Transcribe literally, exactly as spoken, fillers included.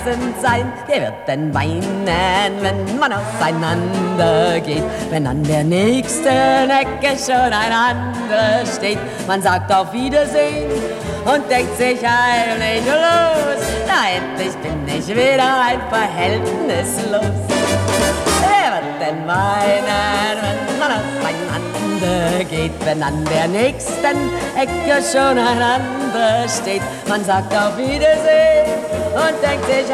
reizend sein. Wer wird denn weinen, wenn man auseinander geht? Wenn an der nächsten Ecke schon ein anderer steht. Man sagt auf Wiedersehen und denkt sich heimlich los. Na, endlich bin ich wieder ein Verhältnislos. Wer wird denn weinen, wenn man auseinander geht? Wenn an der nächsten Ecke schon ein anderer steht. Man sagt auf Wiedersehen und denkt sich